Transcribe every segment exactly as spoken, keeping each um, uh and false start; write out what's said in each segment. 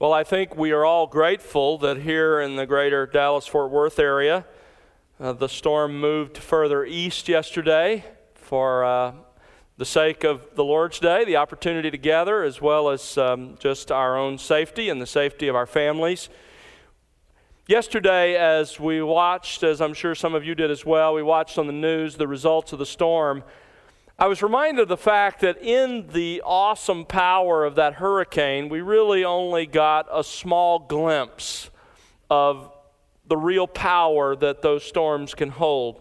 Well, I think we are all grateful that here in the greater Dallas-Fort Worth area, uh, the storm moved further east yesterday for uh, the sake of the Lord's Day, the opportunity to gather, as well as um, just our own safety and the safety of our families. Yesterday, as we watched, as I'm sure some of you did as well, we watched on the news the results of the storm. I was reminded of the fact that in the awesome power of that hurricane, we really only got a small glimpse of the real power that those storms can hold.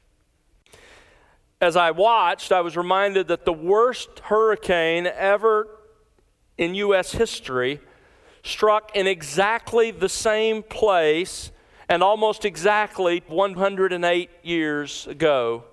As I watched, I was reminded that the worst hurricane ever in U S history struck in exactly the same place and almost exactly one hundred eight years ago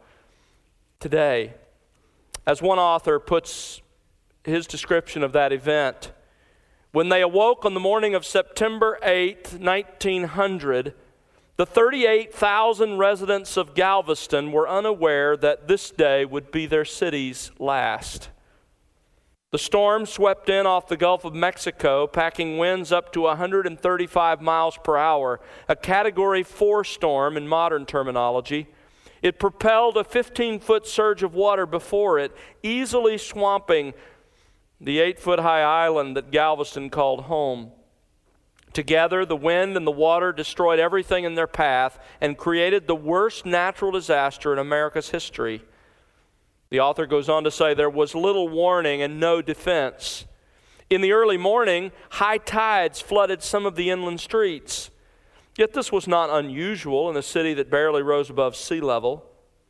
today. As one author puts his description of that event, when they awoke on the morning of September eighth, nineteen hundred, the thirty-eight thousand residents of Galveston were unaware that this day would be their city's last. The storm swept in off the Gulf of Mexico, packing winds up to one hundred thirty-five miles per hour, a Category four storm in modern terminology. It propelled a fifteen-foot surge of water before it, easily swamping the eight-foot-high island that Galveston called home. Together, the wind and the water destroyed everything in their path and created the worst natural disaster in America's history. The author goes on to say there was little warning and no defense. In the early morning, high tides flooded some of the inland streets. Yet this was not unusual in a city that barely rose above sea level.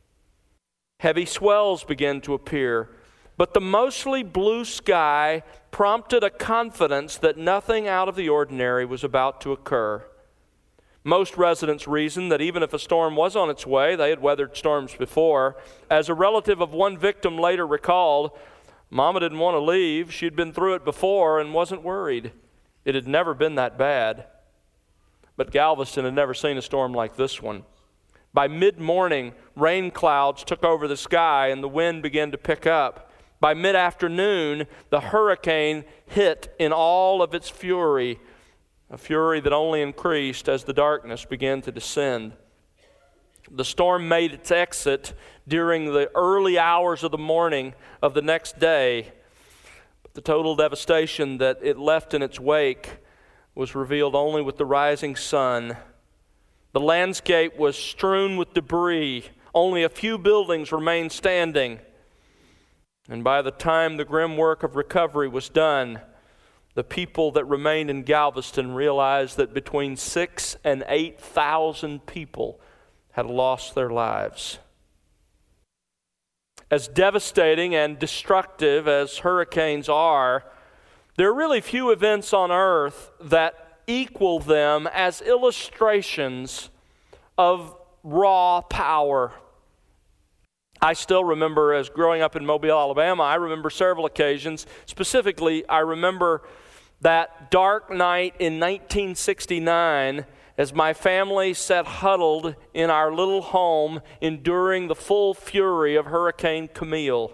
Heavy swells began to appear, but the mostly blue sky prompted a confidence that nothing out of the ordinary was about to occur. Most residents reasoned that even if a storm was on its way, they had weathered storms before. As a relative of one victim later recalled, Mama didn't want to leave. She'd been through it before and wasn't worried. It had never been that bad. But Galveston had never seen a storm like this one. By mid-morning, rain clouds took over the sky and the wind began to pick up. By mid-afternoon, the hurricane hit in all of its fury, a fury that only increased as the darkness began to descend. The storm made its exit during the early hours of the morning of the next day. But the total devastation that it left in its wake was revealed only with the rising sun. The landscape was strewn with debris. Only a few buildings remained standing. And by the time the grim work of recovery was done, the people that remained in Galveston realized that between six and eight thousand people had lost their lives. As devastating and destructive as hurricanes are, there are really few events on earth that equal them as illustrations of raw power. I still remember, as growing up in Mobile, Alabama, I remember several occasions. Specifically, I remember that dark night in nineteen sixty-nine as my family sat huddled in our little home enduring the full fury of Hurricane Camille.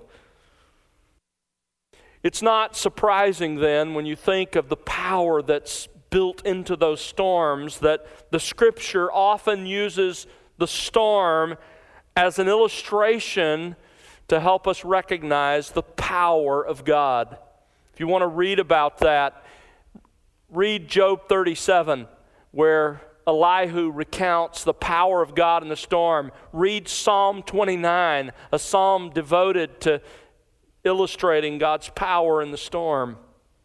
It's not surprising then when you think of the power that's built into those storms that the Scripture often uses the storm as an illustration to help us recognize the power of God. If you want to read about that, read Job thirty-seven, where Elihu recounts the power of God in the storm. Read Psalm twenty-nine, a psalm devoted to illustrating God's power in the storm.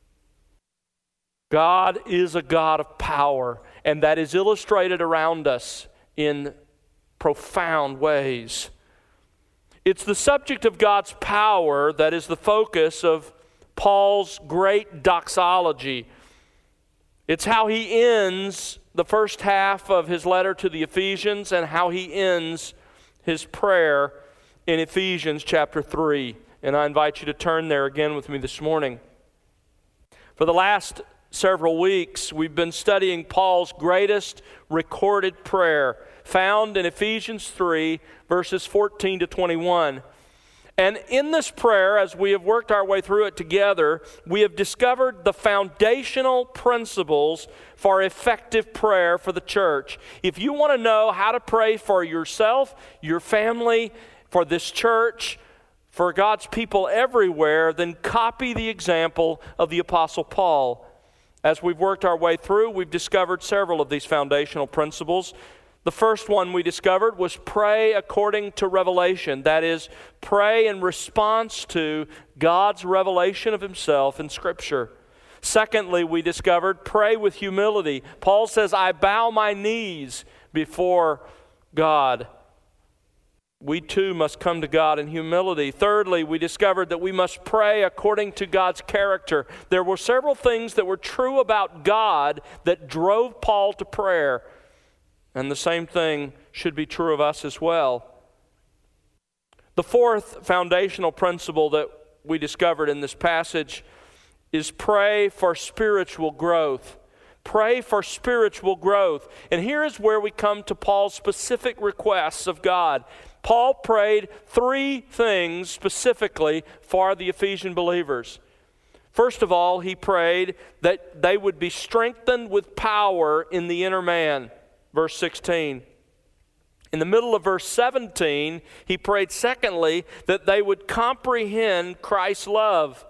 God is a God of power, and that is illustrated around us in profound ways. It's the subject of God's power that is the focus of Paul's great doxology. It's how he ends the first half of his letter to the Ephesians and how he ends his prayer in Ephesians chapter three. And I invite you to turn there again with me this morning. For the last several weeks, we've been studying Paul's greatest recorded prayer, found in Ephesians three, verses fourteen to twenty-one. And in this prayer, as we have worked our way through it together, we have discovered the foundational principles for effective prayer for the church. If you want to know how to pray for yourself, your family, for this church, for God's people everywhere, then copy the example of the Apostle Paul. As we've worked our way through, we've discovered several of these foundational principles. The first one we discovered was pray according to revelation. That is, pray in response to God's revelation of Himself in Scripture. Secondly, we discovered pray with humility. Paul says, I bow my knees before God. We too must come to God in humility. Thirdly, we discovered that we must pray according to God's character. There were several things that were true about God that drove Paul to prayer. And the same thing should be true of us as well. The fourth foundational principle that we discovered in this passage is pray for spiritual growth. Pray for spiritual growth. And here is where we come to Paul's specific requests of God. Paul prayed three things specifically for the Ephesian believers. First of all, he prayed that they would be strengthened with power in the inner man. Verse sixteen. In the middle of verse seventeen, he prayed secondly that they would comprehend Christ's love.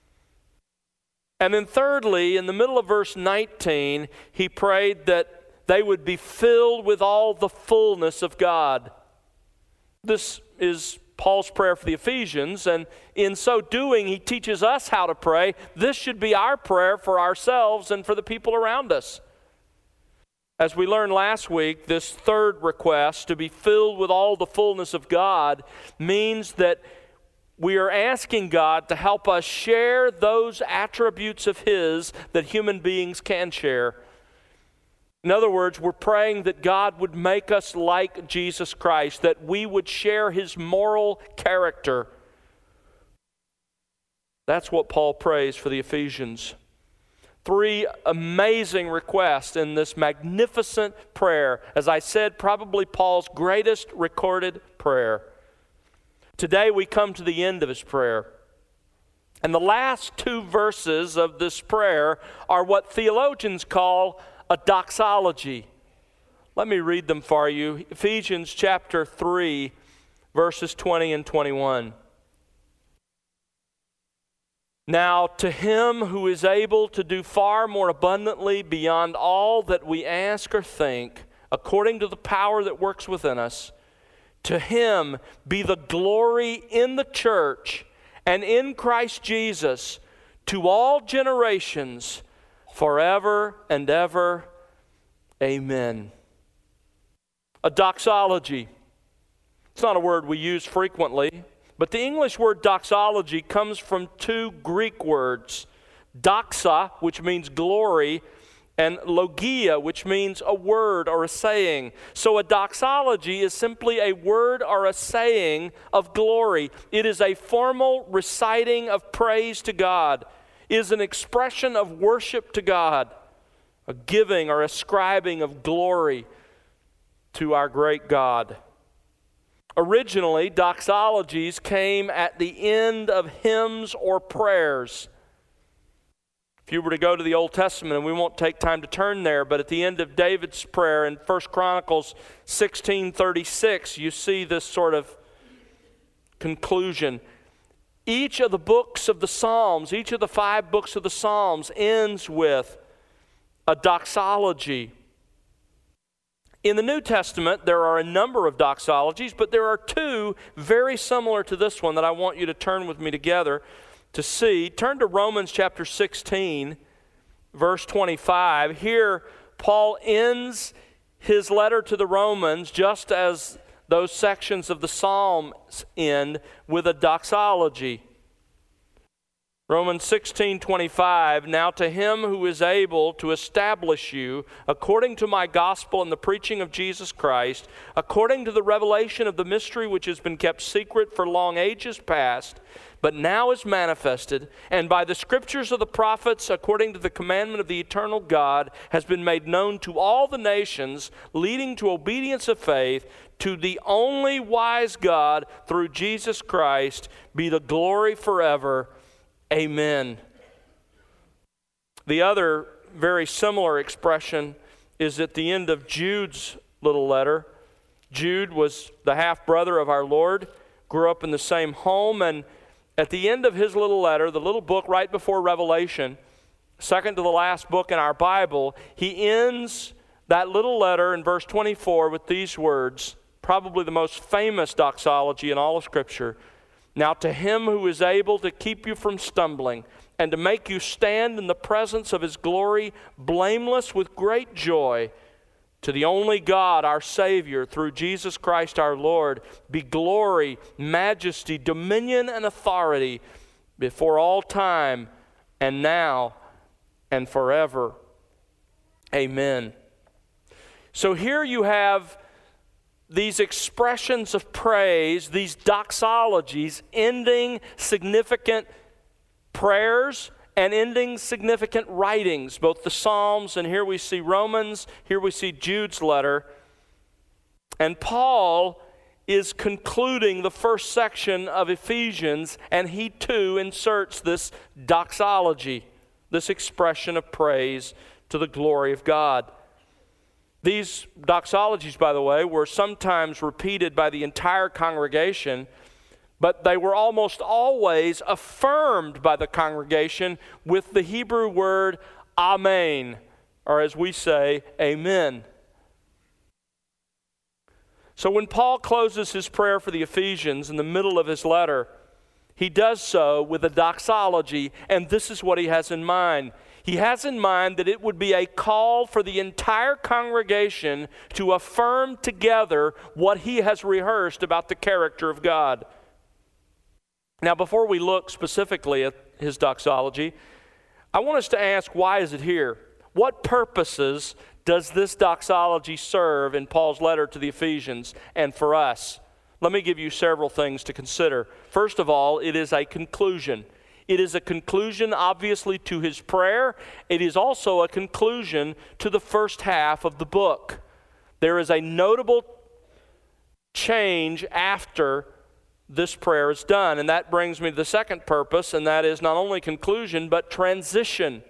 And then thirdly, in the middle of verse nineteen, he prayed that they would be filled with all the fullness of God. This is Paul's prayer for the Ephesians, and in so doing, he teaches us how to pray. This should be our prayer for ourselves and for the people around us. As we learned last week, this third request, to be filled with all the fullness of God, means that we are asking God to help us share those attributes of His that human beings can share. In other words, we're praying that God would make us like Jesus Christ, that we would share His moral character. That's what Paul prays for the Ephesians. Three amazing requests in this magnificent prayer. As I said, probably Paul's greatest recorded prayer. Today we come to the end of his prayer. And the last two verses of this prayer are what theologians call a doxology. Let me read them for you. Ephesians chapter three, verses twenty and twenty-one. Now to Him who is able to do far more abundantly beyond all that we ask or think, according to the power that works within us, to Him be the glory in the church and in Christ Jesus to all generations, forever and ever. Amen. A doxology. It's not a word we use frequently. But the English word doxology comes from two Greek words, doxa, which means glory, and logia, which means a word or a saying. So a doxology is simply a word or a saying of glory. It is a formal reciting of praise to God. It is an expression of worship to God, a giving or ascribing of glory to our great God. Originally, doxologies came at the end of hymns or prayers. If you were to go to the Old Testament, and we won't take time to turn there, but at the end of David's prayer in First Chronicles sixteen thirty-six, you see this sort of conclusion. Each of the books of the Psalms, each of the five books of the Psalms ends with a doxology. In the New Testament, there are a number of doxologies, but there are two very similar to this one that I want you to turn with me together to see. Turn to Romans chapter sixteen, verse twenty-five. Here, Paul ends his letter to the Romans just as those sections of the Psalms end with a doxology. Romans sixteen twenty-five, now to him who is able to establish you according to my gospel and the preaching of Jesus Christ, according to the revelation of the mystery which has been kept secret for long ages past, but now is manifested, and by the scriptures of the prophets, according to the commandment of the eternal God, has been made known to all the nations, leading to obedience of faith, to the only wise God, through Jesus Christ, be the glory forever. Amen. The other very similar expression is at the end of Jude's little letter. Jude was the half-brother of our Lord, grew up in the same home, and at the end of his little letter, the little book right before Revelation, second to the last book in our Bible, he ends that little letter in verse twenty-four with these words, probably the most famous doxology in all of Scripture. Now to him who is able to keep you from stumbling and to make you stand in the presence of his glory, blameless with great joy, to the only God, our Savior, through Jesus Christ our Lord, be glory, majesty, dominion, and authority before all time and now and forever. Amen. So here you have these expressions of praise, these doxologies, ending significant prayers and ending significant writings, both the Psalms, and here we see Romans, here we see Jude's letter. And Paul is concluding the first section of Ephesians, and he too inserts this doxology, this expression of praise to the glory of God. These doxologies, by the way, were sometimes repeated by the entire congregation, but they were almost always affirmed by the congregation with the Hebrew word amen, or as we say, amen. So when Paul closes his prayer for the Ephesians in the middle of his letter, he does so with a doxology, and this is what he has in mind. He has in mind that it would be a call for the entire congregation to affirm together what he has rehearsed about the character of God. Now, before we look specifically at his doxology, I want us to ask, why is it here? What purposes does this doxology serve in Paul's letter to the Ephesians and for us? Let me give you several things to consider. First of all, it is a conclusion. It is a conclusion, obviously, to his prayer. It is also a conclusion to the first half of the book. There is a notable change after this prayer is done, and that brings me to the second purpose, and that is not only conclusion, but transition.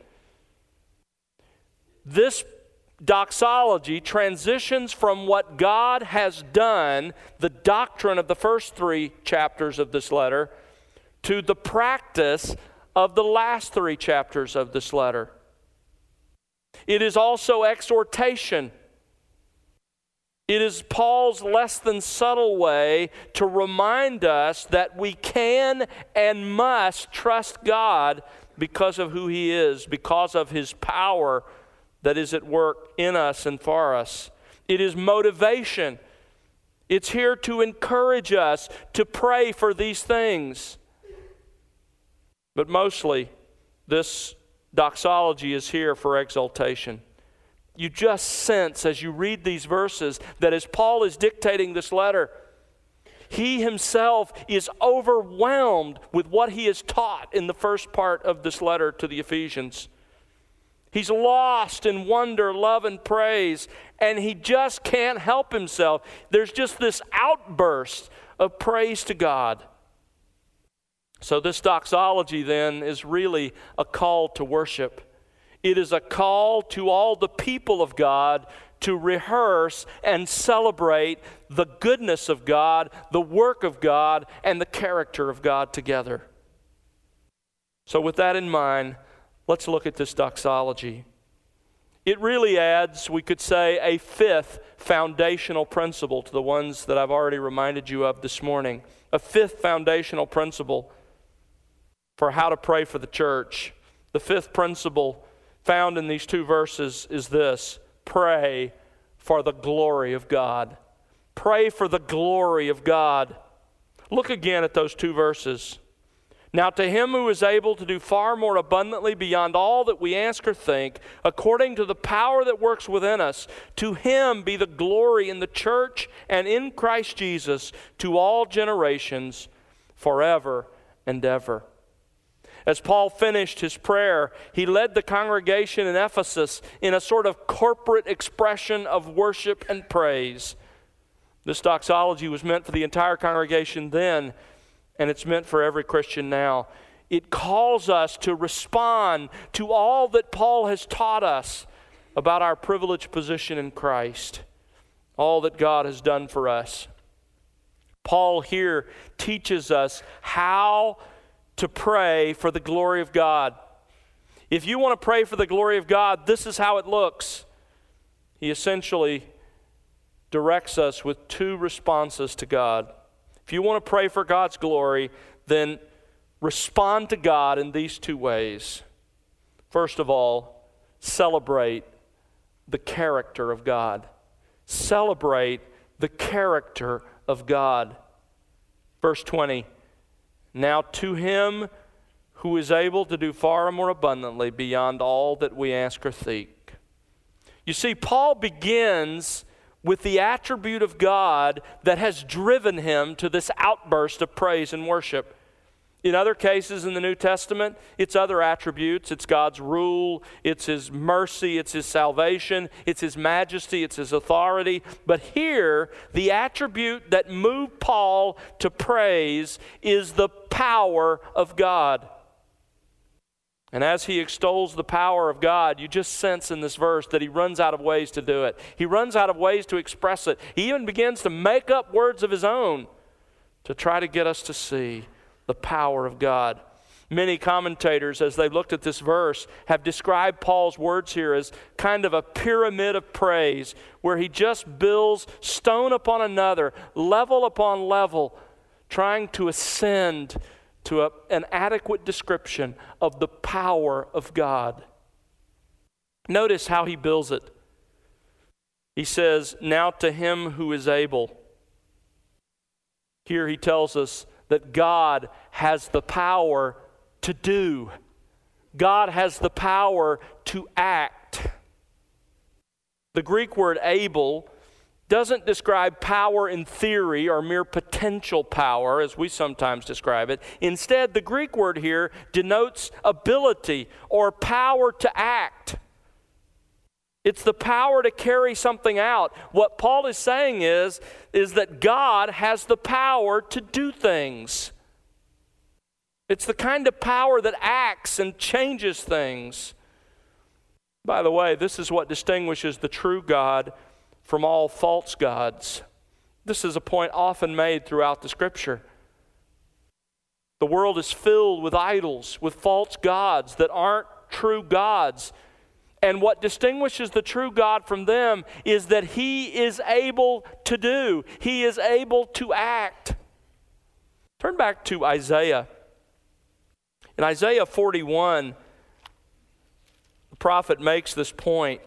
This doxology transitions from what God has done, the doctrine of the first three chapters of this letter, to the practice of the last three chapters of this letter. It is also exhortation. It is Paul's less than subtle way to remind us that we can and must trust God because of who He is, because of His power that is at work in us and for us. It is motivation. It's here to encourage us to pray for these things. But mostly, this doxology is here for exaltation. You just sense as you read these verses that as Paul is dictating this letter, he himself is overwhelmed with what he is taught in the first part of this letter to the Ephesians. He's lost in wonder, love, and praise, and he just can't help himself. There's just this outburst of praise to God. So this doxology then is really a call to worship. It is a call to all the people of God to rehearse and celebrate the goodness of God, the work of God, and the character of God together. So with that in mind, let's look at this doxology. It really adds, we could say, a fifth foundational principle to the ones that I've already reminded you of this morning. A fifth foundational principle for how to pray for the church. The fifth principle found in these two verses is this: pray for the glory of God. Pray for the glory of God. Look again at those two verses. Now to him who is able to do far more abundantly beyond all that we ask or think, according to the power that works within us, to him be the glory in the church and in Christ Jesus to all generations, forever and ever. As Paul finished his prayer, he led the congregation in Ephesus in a sort of corporate expression of worship and praise. This doxology was meant for the entire congregation then, and it's meant for every Christian now. It calls us to respond to all that Paul has taught us about our privileged position in Christ, all that God has done for us. Paul here teaches us how to pray for the glory of God. If you want to pray for the glory of God, this is how it looks. He essentially directs us with two responses to God. If you want to pray for God's glory, then respond to God in these two ways. First of all, celebrate the character of God. Celebrate the character of God. Verse twenty, now to him who is able to do far more abundantly beyond all that we ask or think. You see, Paul begins with the attribute of God that has driven him to this outburst of praise and worship. In other cases in the New Testament, it's other attributes. It's God's rule, it's his mercy, it's his salvation, it's his majesty, it's his authority. But here, the attribute that moved Paul to praise is the power of God. And as he extols the power of God, you just sense in this verse that he runs out of ways to do it. He runs out of ways to express it. He even begins to make up words of his own to try to get us to see the power of God. Many commentators, as they looked at this verse, have described Paul's words here as kind of a pyramid of praise, where he just builds stone upon another, level upon level, trying to ascend to a, an adequate description of the power of God. Notice how he builds it. He says, now to him who is able. Here he tells us that God has the power to do. God has the power to act. The Greek word able doesn't describe power in theory or mere potential power, as we sometimes describe it. Instead, the Greek word here denotes ability or power to act. It's the power to carry something out. What Paul is saying is, is that God has the power to do things. It's the kind of power that acts and changes things. By the way, this is what distinguishes the true God from all false gods. This is a point often made throughout the Scripture. The world is filled with idols, with false gods that aren't true gods. And what distinguishes the true God from them is that he is able to do. He is able to act. Turn back to Isaiah. In Isaiah forty-one, the prophet makes this point.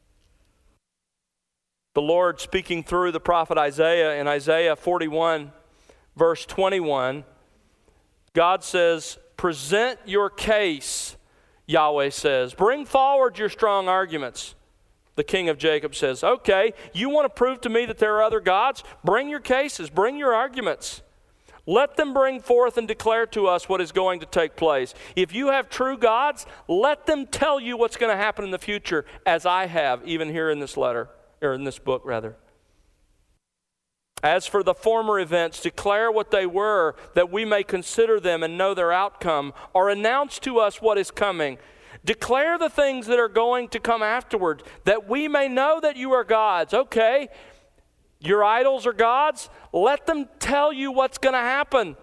The Lord speaking through the prophet Isaiah in Isaiah forty-one, verse twenty-one, God says, present your case, Yahweh says. Bring forward your strong arguments. The King of Jacob says, okay, you want to prove to me that there are other gods? Bring your cases, bring your arguments. Let them bring forth and declare to us what is going to take place. If you have true gods, let them tell you what's going to happen in the future, as I have, even here in this letter. Or in this book, rather. As for the former events, declare what they were, that we may consider them and know their outcome, or announce to us what is coming. Declare the things that are going to come afterward, that we may know that you are gods. Okay, your idols are gods. Let them tell you what's going to happen.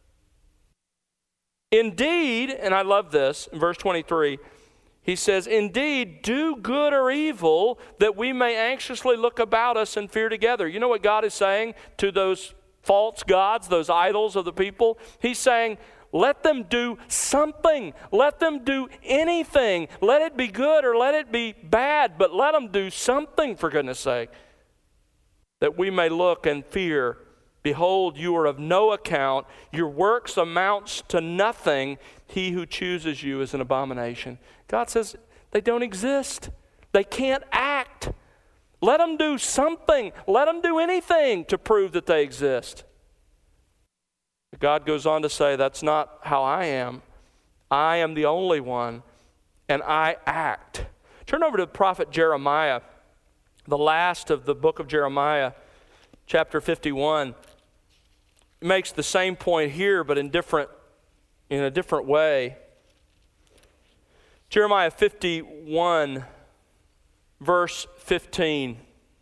Indeed, and I love this, in verse twenty-three, he says, indeed, do good or evil, that we may anxiously look about us and fear together. You know what God is saying to those false gods, those idols of the people? He's saying, let them do something. Let them do anything. Let it be good or let it be bad, but let them do something, for goodness sake, that we may look and fear Behold, you are of no account. Your works amounts to nothing. He who chooses you is an abomination. God says they don't exist. They can't act. Let them do something. Let them do anything to prove that they exist. But God goes on to say, that's not how I am. I am the only one, and I act. Turn over to the prophet Jeremiah, the last of the book of Jeremiah, chapter fifty-one. He makes the same point here, but in different, in a different way. Jeremiah fifty-one, verse fifteen.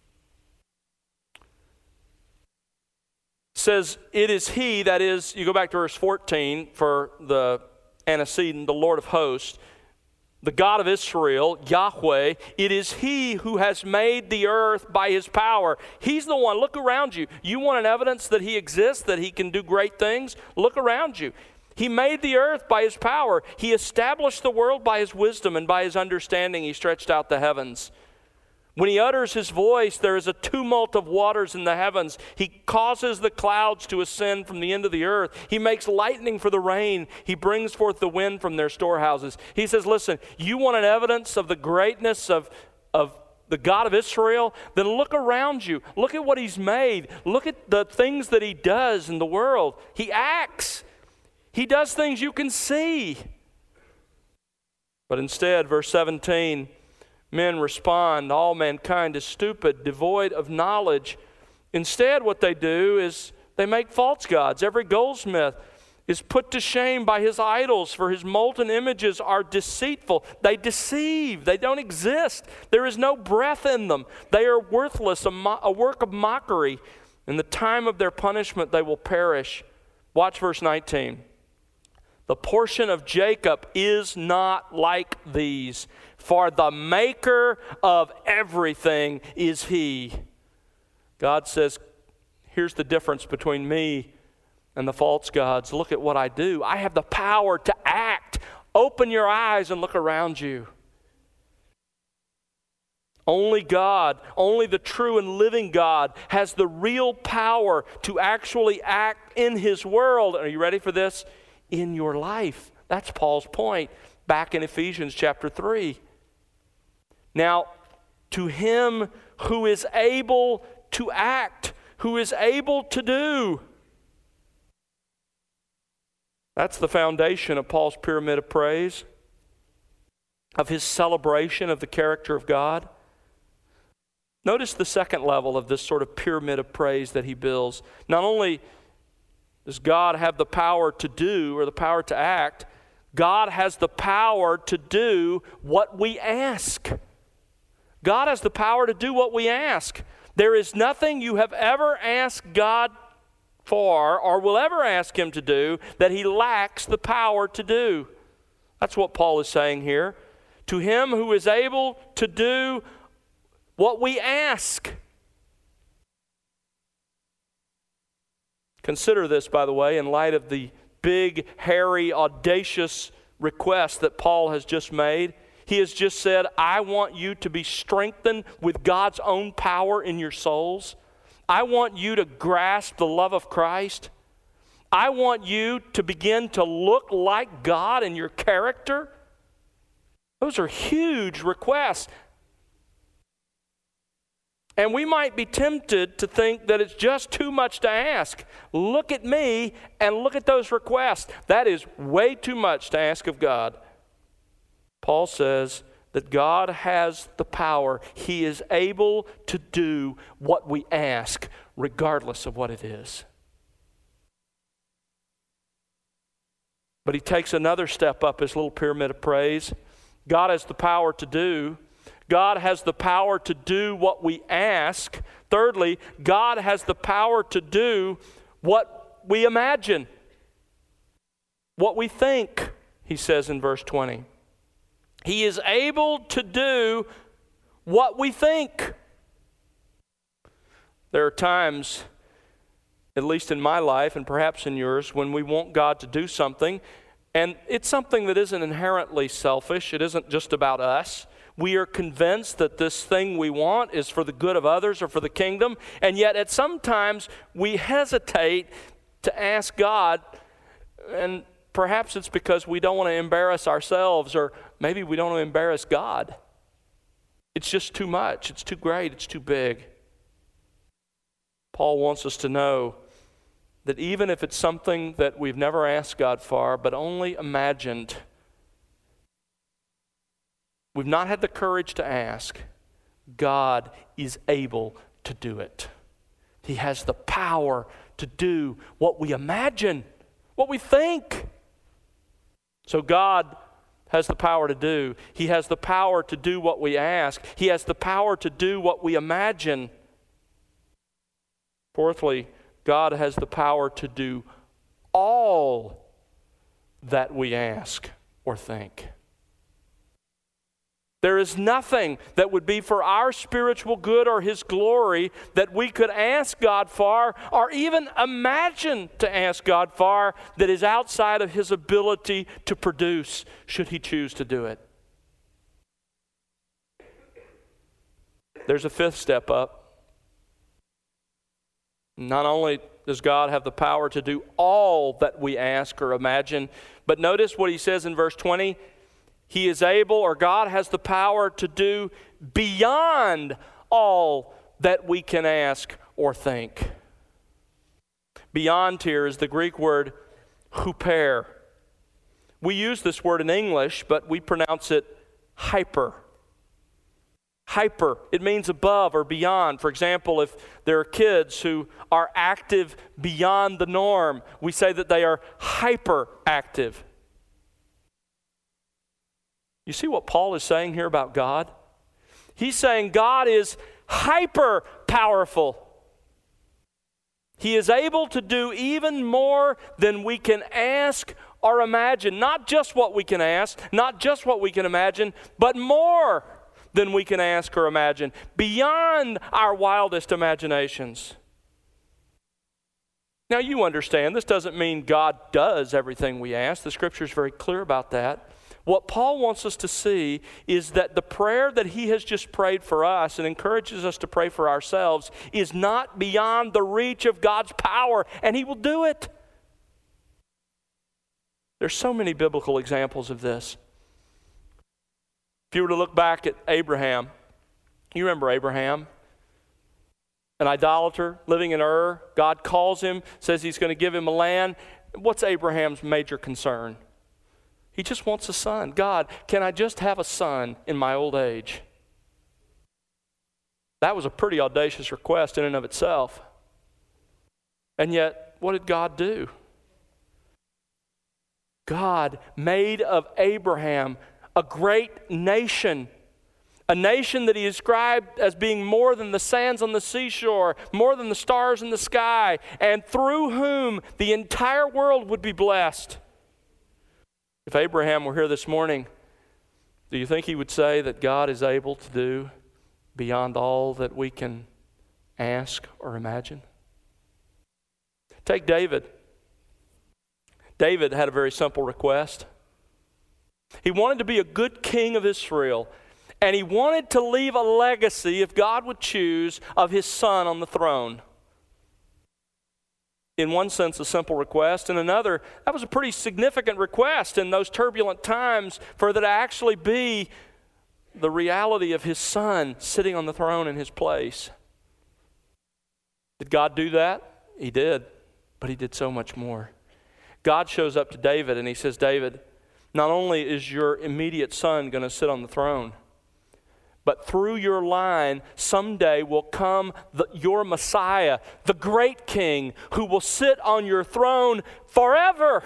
Says, it is he, that is, you go back to verse fourteen for the antecedent, the Lord of hosts, the God of Israel, Yahweh. It is he who has made the earth by his power. He's the one. Look around you. You want an evidence that he exists, that he can do great things? Look around you. He made the earth by his power. He established the world by his wisdom, and by his understanding he stretched out the heavens. When he utters his voice, there is a tumult of waters in the heavens. He causes the clouds to ascend from the end of the earth. He makes lightning for the rain. He brings forth the wind from their storehouses. He says, listen, you want an evidence of the greatness of, of the God of Israel? Then look around you. Look at what he's made. Look at the things that he does in the world. He acts. He does things you can see. But instead, verse seventeen, men respond, all mankind is stupid, devoid of knowledge. Instead, what they do is they make false gods. Every goldsmith is put to shame by his idols, for his molten images are deceitful. They deceive. They don't exist. There is no breath in them. They are worthless, a, mo- a work of mockery. In the time of their punishment, they will perish. Watch verse nineteen. The portion of Jacob is not like these, for the maker of everything is he. God says, here's the difference between me and the false gods. Look at what I do. I have the power to act. Open your eyes and look around you. Only God, only the true and living God has the real power to actually act in his world. Are you ready for this? In your life. That's Paul's point back in Ephesians chapter three. Now, to him who is able to act, who is able to do. That's the foundation of Paul's pyramid of praise, of his celebration of the character of God. Notice the second level of this sort of pyramid of praise that he builds. Not only does God have the power to do or the power to act, God has the power to do what we ask. God has the power to do what we ask. There is nothing you have ever asked God for or will ever ask him to do that he lacks the power to do. That's what Paul is saying here. To him who is able to do what we ask. Consider this, by the way, in light of the big, hairy, audacious request that Paul has just made. He has just said, I want you to be strengthened with God's own power in your souls. I want you to grasp the love of Christ. I want you to begin to look like God in your character. Those are huge requests. And we might be tempted to think that it's just too much to ask. Look at me and look at those requests. That is way too much to ask of God. Paul says that God has the power. He is able to do what we ask, regardless of what it is. But he takes another step up his little pyramid of praise. God has the power to do. God has the power to do what we ask. Thirdly, God has the power to do what we imagine, what we think, he says in verse twenty. He is able to do what we think. There are times, at least in my life and perhaps in yours, when we want God to do something, and it's something that isn't inherently selfish. It isn't just about us. We are convinced that this thing we want is for the good of others or for the kingdom, and yet at some times we hesitate to ask God, and perhaps it's because we don't want to embarrass ourselves, or maybe we don't want to embarrass God. It's just too much. It's too great. It's too big. Paul wants us to know that even if it's something that we've never asked God for, but only imagined, we've not had the courage to ask, God is able to do it. He has the power to do what we imagine, what we think. So God has the power to do. He has the power to do what we ask. He has the power to do what we imagine. Fourthly, God has the power to do all that we ask or think. There is nothing that would be for our spiritual good or His glory that we could ask God for or even imagine to ask God for that is outside of His ability to produce, should He choose to do it. There's a fifth step up. Not only does God have the power to do all that we ask or imagine, but notice what He says in verse twenty. He is able, or God has the power to do beyond all that we can ask or think. Beyond here is the Greek word huper. We use this word in English, but we pronounce it hyper. Hyper, it means above or beyond. For example, if there are kids who are active beyond the norm, we say that they are hyperactive. You see what Paul is saying here about God? He's saying God is hyper powerful. He is able to do even more than we can ask or imagine. Not just what we can ask, not just what we can imagine, but more than we can ask or imagine, beyond our wildest imaginations. Now you understand, this doesn't mean God does everything we ask. The Scripture is very clear about that. What Paul wants us to see is that the prayer that he has just prayed for us and encourages us to pray for ourselves is not beyond the reach of God's power, and He will do it. There's so many biblical examples of this. If you were to look back at Abraham, you remember Abraham? An idolater living in Ur. God calls him, says He's going to give him a land. What's Abraham's major concern? He just wants a son. God, can I just have a son in my old age? That was a pretty audacious request in and of itself. And yet, what did God do? God made of Abraham a great nation, a nation that He described as being more than the sands on the seashore, more than the stars in the sky, and through whom the entire world would be blessed. If Abraham were here this morning, do you think he would say that God is able to do beyond all that we can ask or imagine? Take David. David had a very simple request. He wanted to be a good king of Israel, and he wanted to leave a legacy, if God would choose, of his son on the throne. In one sense, a simple request. In another, that was a pretty significant request in those turbulent times for that to actually be the reality of his son sitting on the throne in his place. Did God do that? He did, but He did so much more. God shows up to David and He says, David, not only is your immediate son going to sit on the throne, but through your line, someday will come the, your Messiah, the great King, who will sit on your throne forever.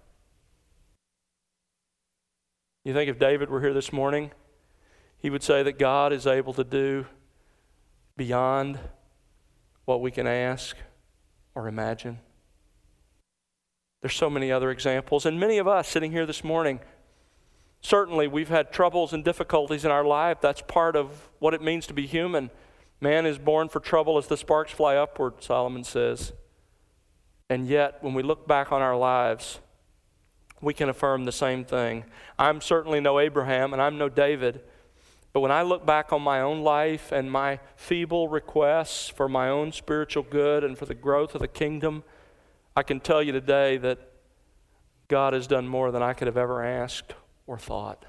You think if David were here this morning, he would say that God is able to do beyond what we can ask or imagine? There's so many other examples, and many of us sitting here this morning, certainly we've had troubles and difficulties in our life. That's part of what it means to be human. Man is born for trouble as the sparks fly upward, Solomon says. And yet, when we look back on our lives, we can affirm the same thing. I'm certainly no Abraham, and I'm no David, But when I look back on my own life and my feeble requests for my own spiritual good and for the growth of the kingdom, I can tell you today that God has done more than I could have ever asked or thought.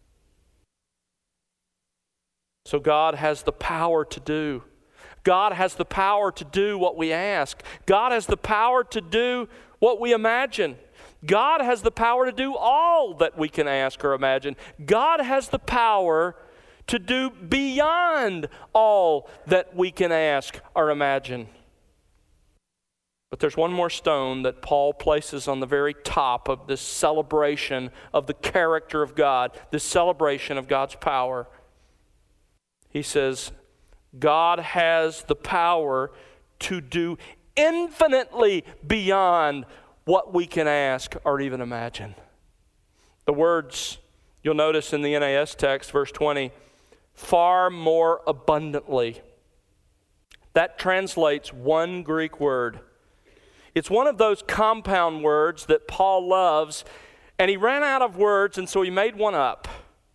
So God has the power to do. God has the power to do what we ask. God has the power to do what we imagine. God has the power to do all that we can ask or imagine. God has the power to do beyond all that we can ask or imagine. But there's one more stone that Paul places on the very top of this celebration of the character of God, this celebration of God's power. He says, God has the power to do infinitely beyond what we can ask or even imagine. The words, you'll notice in the N A S text, verse twenty, far more abundantly. That translates one Greek word. It's one of those compound words that Paul loves, and he ran out of words, and so he made one up.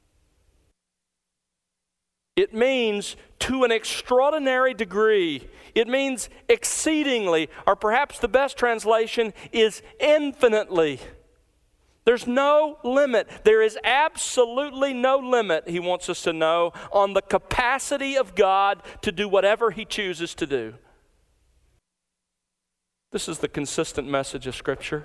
It means to an extraordinary degree. It means exceedingly, or perhaps the best translation is infinitely. There's no limit. There is absolutely no limit, he wants us to know, on the capacity of God to do whatever he chooses to do. This is the consistent message of Scripture.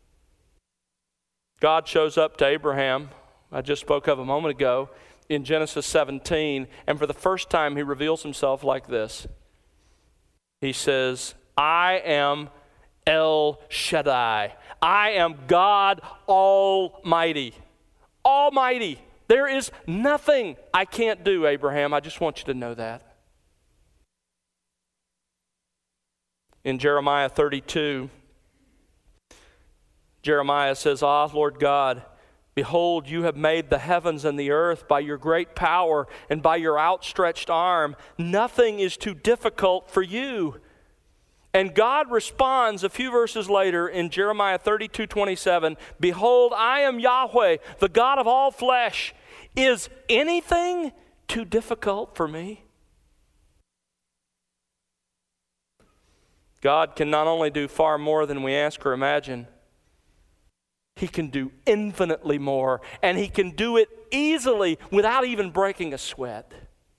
God shows up to Abraham, I just spoke of a moment ago, in Genesis seventeen, and for the first time he reveals himself like this. He says, I am El Shaddai. I am God Almighty. Almighty. There is nothing I can't do, Abraham. I just want you to know that. In Jeremiah thirty-two, Jeremiah says, Ah, Lord God, behold, you have made the heavens and the earth by your great power and by your outstretched arm. Nothing is too difficult for you. And God responds a few verses later in Jeremiah thirty-two twenty-seven, behold, I am Yahweh, the God of all flesh. Is anything too difficult for me? God can not only do far more than we ask or imagine, he can do infinitely more, and he can do it easily without even breaking a sweat,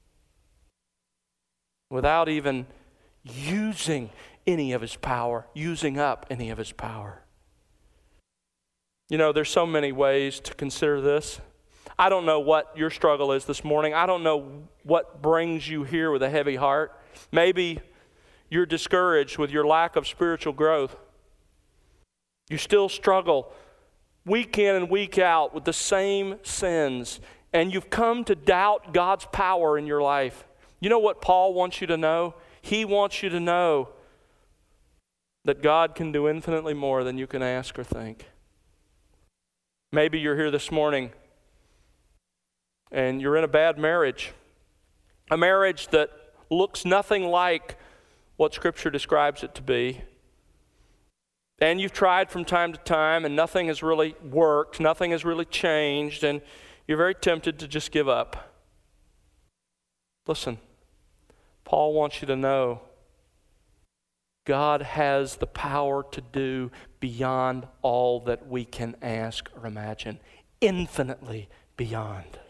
without even using any of his power, using up any of his power. You know, there's so many ways to consider this. I don't know what your struggle is this morning. I don't know what brings you here with a heavy heart. Maybe you're discouraged with your lack of spiritual growth. You still struggle week in and week out with the same sins, and you've come to doubt God's power in your life. You know what Paul wants you to know? He wants you to know that God can do infinitely more than you can ask or think. Maybe you're here this morning and you're in a bad marriage, a marriage that looks nothing like what Scripture describes it to be. And you've tried from time to time and nothing has really worked, nothing has really changed, and you're very tempted to just give up. Listen, Paul wants you to know God has the power to do beyond all that we can ask or imagine, infinitely beyond.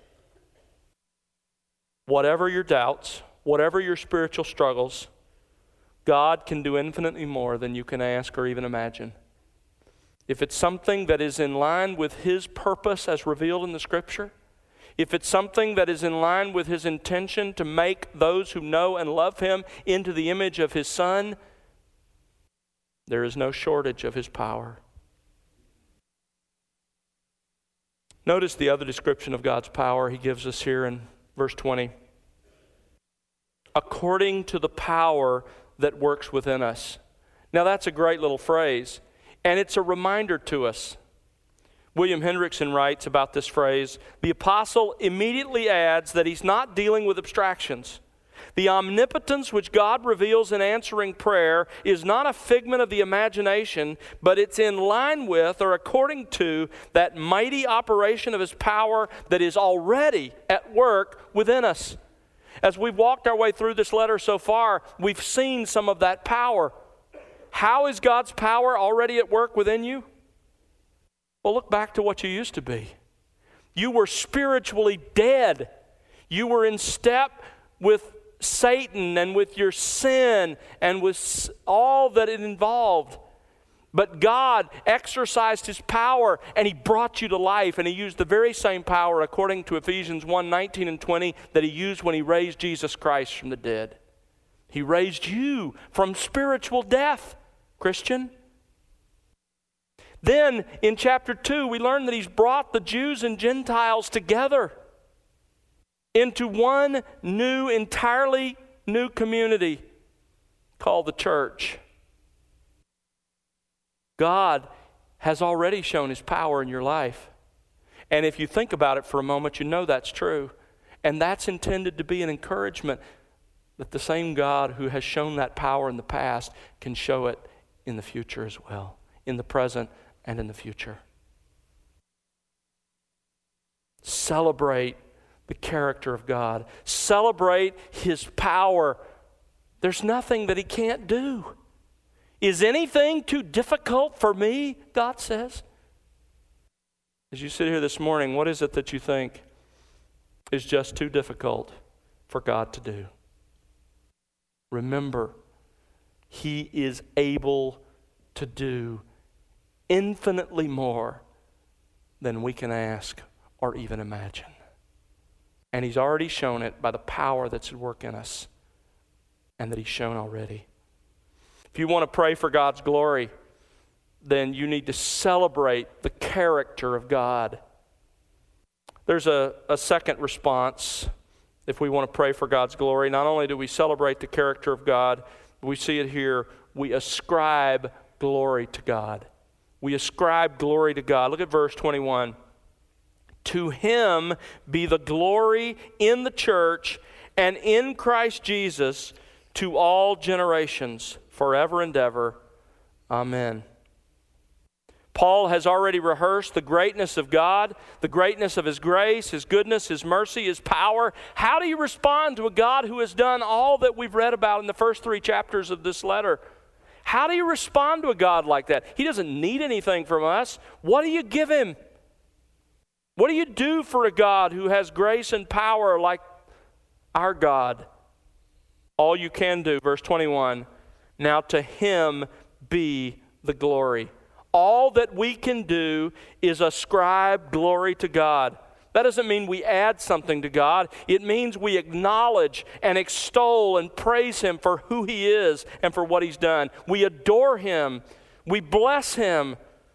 Whatever your doubts, whatever your spiritual struggles, God can do infinitely more than you can ask or even imagine. If it's something that is in line with his purpose as revealed in the Scripture, if it's something that is in line with his intention to make those who know and love him into the image of his Son, there is no shortage of his power. Notice the other description of God's power he gives us here in verse twenty. According to the power that works within us. Now that's a great little phrase, and it's a reminder to us. William Hendrickson writes about this phrase, the apostle immediately adds that he's not dealing with abstractions, The omnipotence which God reveals in answering prayer is not a figment of the imagination, but it's in line with or according to that mighty operation of His power that is already at work within us. As we've walked our way through this letter so far, we've seen some of that power. How is God's power already at work within you? Well, look back to what you used to be. You were spiritually dead. You were in step with Satan and with your sin and with all that it involved. But God exercised His power and He brought you to life, and He used the very same power according to Ephesians one, nineteen and twenty that He used when He raised Jesus Christ from the dead. He raised you from spiritual death, Christian. Then in chapter two, we learn that He's brought the Jews and Gentiles together into one new, entirely new community called the church. God has already shown His power in your life. And if you think about it for a moment, you know that's true. And that's intended to be an encouragement that the same God who has shown that power in the past can show it in the future as well, in the present and in the future. Celebrate the character of God. Celebrate His power. There's nothing that He can't do. Is anything too difficult for me? God says. As you sit here this morning, what is it that you think is just too difficult for God to do? Remember, He is able to do infinitely more than we can ask or even imagine. And He's already shown it by the power that's at work in us and that He's shown already. If you want to pray for God's glory, then you need to celebrate the character of God. There's a, a second response if we want to pray for God's glory. Not only do we celebrate the character of God, we see it here, we ascribe glory to God. We ascribe glory to God. Look at verse twenty-one. To Him be the glory in the church and in Christ Jesus to all generations, forever and ever. Amen. Paul has already rehearsed the greatness of God, the greatness of His grace, His goodness, His mercy, His power. How do you respond to a God who has done all that we've read about in the first three chapters of this letter? How do you respond to a God like that? He doesn't need anything from us. What do you give Him? What do you do for a God who has grace and power like our God? All you can do, verse twenty-one, now to Him be the glory. All that we can do is ascribe glory to God. That doesn't mean we add something to God. It means we acknowledge and extol and praise Him for who He is and for what He's done. We adore Him. We bless Him.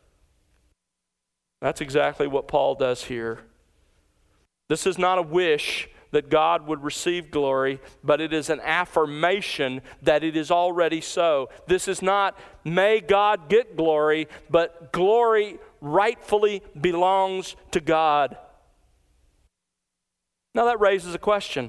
That's exactly what Paul does here. This is not a wish that God would receive glory, but it is an affirmation that it is already so. This is not, may God get glory, but glory rightfully belongs to God. Now that raises a question.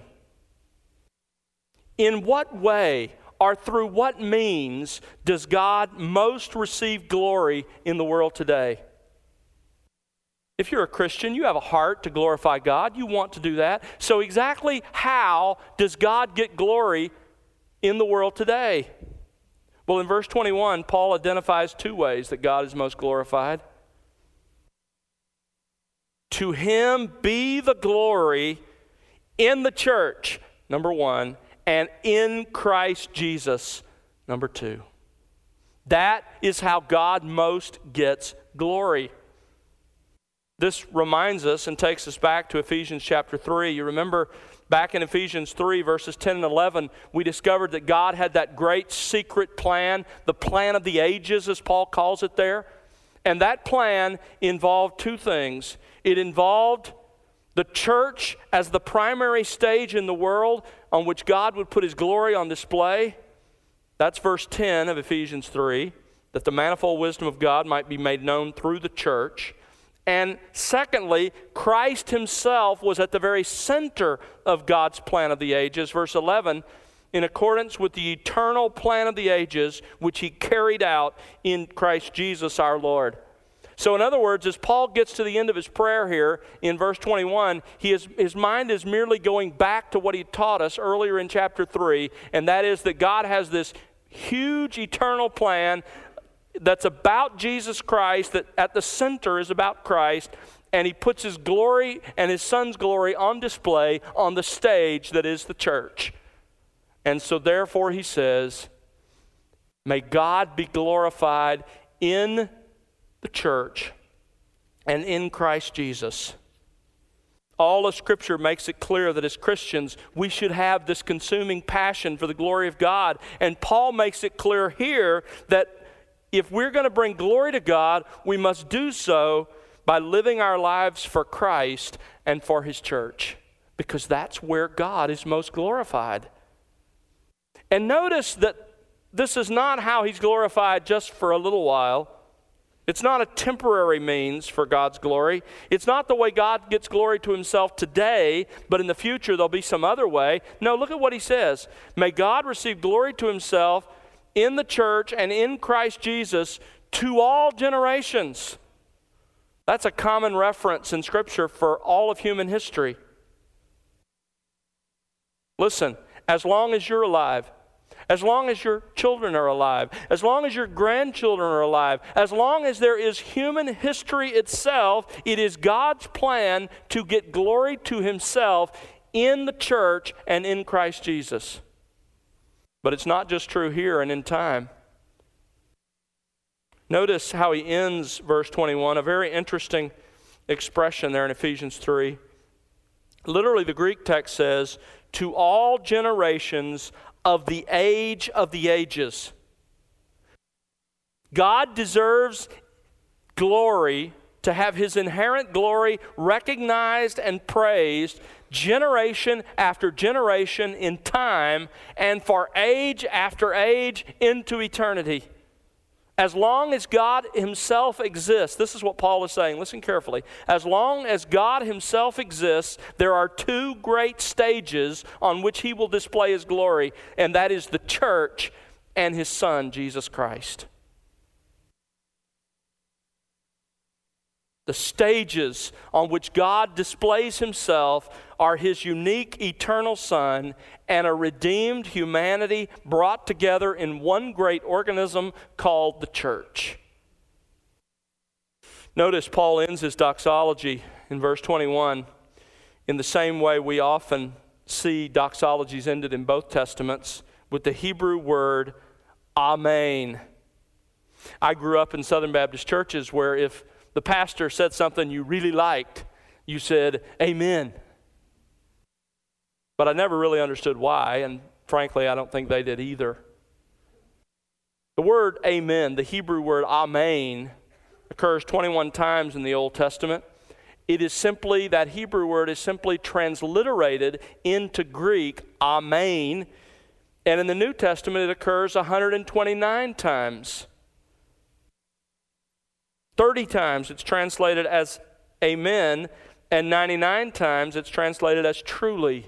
In what way or through what means does God most receive glory in the world today? If you're a Christian, you have a heart to glorify God. You want to do that. So exactly how does God get glory in the world today? Well, in verse twenty-one, Paul identifies two ways that God is most glorified. To Him be the glory in the church, number one, and in Christ Jesus, number two. That is how God most gets glory. This reminds us and takes us back to Ephesians chapter three. You remember back in Ephesians three, verses ten and eleven, we discovered that God had that great secret plan, the plan of the ages, as Paul calls it there. And that plan involved two things. It involved the church as the primary stage in the world on which God would put His glory on display. That's verse ten of Ephesians three, that the manifold wisdom of God might be made known through the church. And secondly, Christ himself was at the very center of God's plan of the ages. Verse eleven, in accordance with the eternal plan of the ages, which he carried out in Christ Jesus our Lord. So in other words, as Paul gets to the end of his prayer here in verse twenty-one, he is, his mind is merely going back to what he taught us earlier in chapter three, and that is that God has this huge eternal plan that's about Jesus Christ, that at the center is about Christ, and he puts his glory and his Son's glory on display on the stage that is the church. And so therefore he says, may God be glorified in the church and in Christ Jesus. All of Scripture makes it clear that as Christians, we should have this consuming passion for the glory of God. And Paul makes it clear here that if we're going to bring glory to God, we must do so by living our lives for Christ and for his church, because that's where God is most glorified. And notice that this is not how he's glorified just for a little while. It's not a temporary means for God's glory. It's not the way God gets glory to himself today, but in the future there'll be some other way. No, look at what he says. May God receive glory to himself in the church and in Christ Jesus to all generations. That's a common reference in Scripture for all of human history. Listen, as long as you're alive, as long as your children are alive, as long as your grandchildren are alive, as long as there is human history itself, it is God's plan to get glory to himself in the church and in Christ Jesus. But it's not just true here and in time. Notice how he ends verse twenty-one, a very interesting expression there in Ephesians three. Literally, the Greek text says, to all generations of the age of the ages. God deserves glory, to have his inherent glory recognized and praised generation after generation in time and for age after age into eternity. As long as God himself exists, this is what Paul is saying, listen carefully. As long as God himself exists, there are two great stages on which he will display his glory, and that is the church and his Son, Jesus Christ. The stages on which God displays himself are his unique eternal Son and a redeemed humanity brought together in one great organism called the church. Notice Paul ends his doxology in verse twenty-one in the same way we often see doxologies ended in both Testaments, with the Hebrew word amen. I grew up in Southern Baptist churches where if the pastor said something you really liked, you said, amen. But I never really understood why, and frankly, I don't think they did either. The word amen, the Hebrew word amen, occurs twenty-one times in the Old Testament. It is simply, that Hebrew word is simply transliterated into Greek, amen, and in the New Testament it occurs one hundred twenty-nine times. thirty times it's translated as amen, and ninety-nine times it's translated as truly.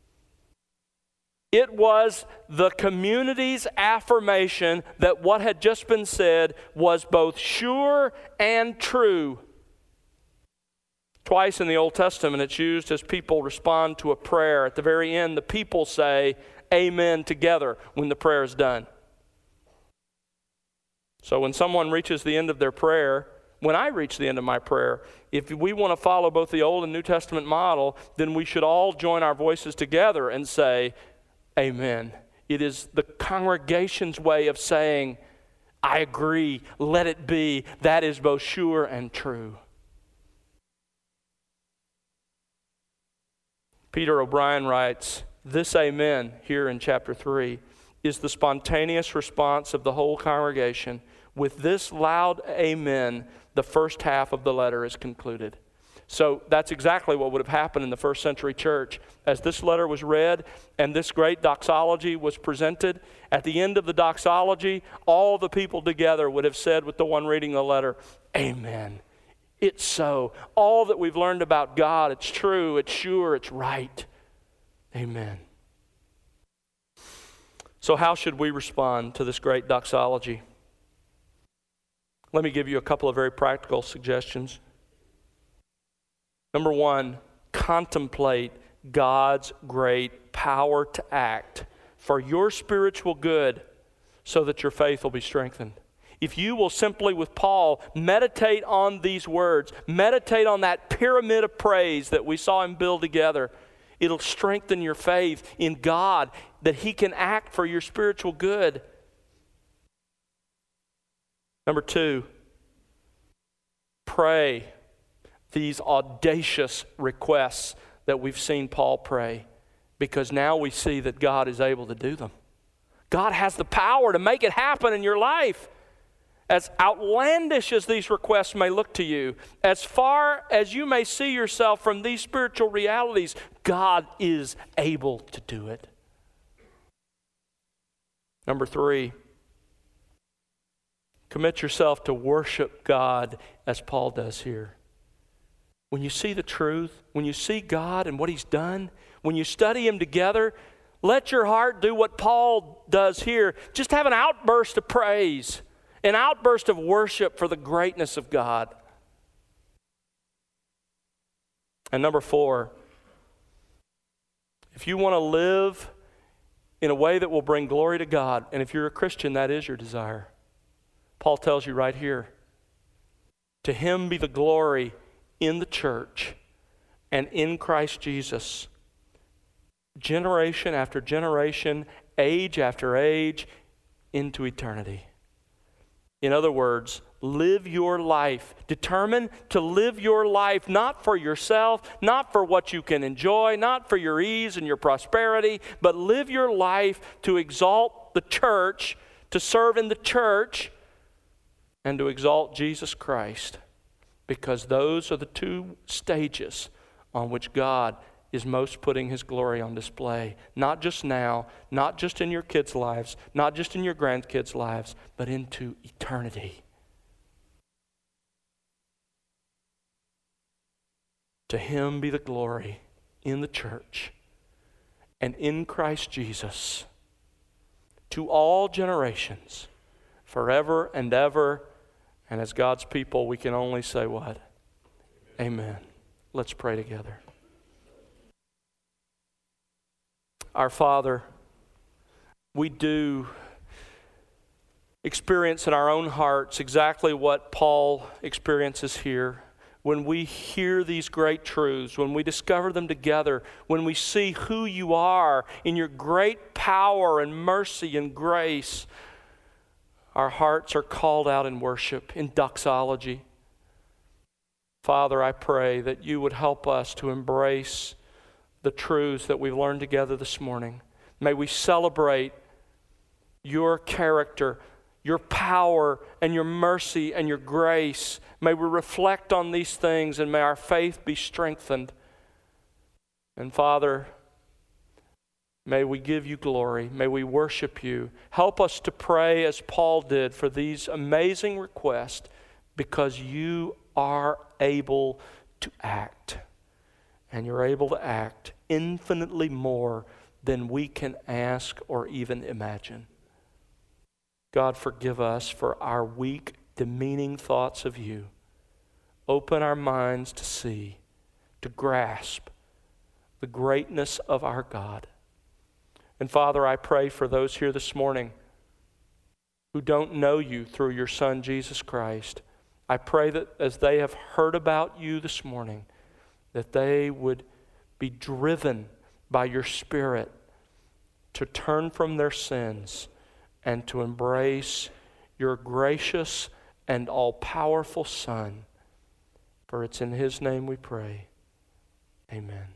It was the community's affirmation that what had just been said was both sure and true. Twice in the Old Testament it's used as people respond to a prayer. At the very end, the people say amen together when the prayer is done. So when someone reaches the end of their prayer, when I reach the end of my prayer, if we want to follow both the Old and New Testament model, then we should all join our voices together and say, amen. It is the congregation's way of saying, I agree, let it be. That is both sure and true. Peter O'Brien writes, this amen here in chapter three is the spontaneous response of the whole congregation. With this loud amen, the first half of the letter is concluded. So that's exactly what would have happened in the first century church. As this letter was read and this great doxology was presented, at the end of the doxology, all the people together would have said with the one reading the letter, amen. It's so. All that we've learned about God, it's true, it's sure, it's right. Amen. So how should we respond to this great doxology? Let me give you a couple of very practical suggestions. Number one, contemplate God's great power to act for your spiritual good so that your faith will be strengthened. If you will simply, with Paul, meditate on these words, meditate on that pyramid of praise that we saw him build together, it'll strengthen your faith in God that He can act for your spiritual good. Number two, pray these audacious requests that we've seen Paul pray, because now we see that God is able to do them. God has the power to make it happen in your life. As outlandish as these requests may look to you, as far as you may see yourself from these spiritual realities, God is able to do it. Number three, commit yourself to worship God as Paul does here. When you see the truth, when you see God and what He's done, when you study Him together, let your heart do what Paul does here. Just have an outburst of praise. An outburst of worship for the greatness of God. And number four, if you want to live in a way that will bring glory to God, and if you're a Christian, that is your desire, Paul tells you right here, to Him be the glory in the church and in Christ Jesus, generation after generation, age after age, into eternity. In other words, live your life. Determine to live your life not for yourself, not for what you can enjoy, not for your ease and your prosperity, but live your life to exalt the church, to serve in the church, and to exalt Jesus Christ. Because those are the two stages on which God is most putting His glory on display. Not just now, not just in your kids' lives, not just in your grandkids' lives, but into eternity. To Him be the glory in the church and in Christ Jesus to all generations, forever and ever. And as God's people, we can only say what? Amen. Let's pray together. Our Father, we do experience in our own hearts exactly what Paul experiences here. When we hear these great truths, when we discover them together, when we see who You are in Your great power and mercy and grace, our hearts are called out in worship, in doxology. Father, I pray that You would help us to embrace the truths that we've learned together this morning. May we celebrate Your character, Your power, and Your mercy and Your grace. May we reflect on these things, and may our faith be strengthened. And Father, may we give You glory. May we worship You. Help us to pray as Paul did for these amazing requests, because You are able to act. And You're able to act infinitely more than we can ask or even imagine. God, forgive us for our weak, demeaning thoughts of You. Open our minds to see, to grasp the greatness of our God. And Father, I pray for those here this morning who don't know You through Your Son, Jesus Christ. I pray that as they have heard about You this morning, that they would be driven by Your Spirit to turn from their sins and to embrace Your gracious and all-powerful Son. For it's in His name we pray. Amen.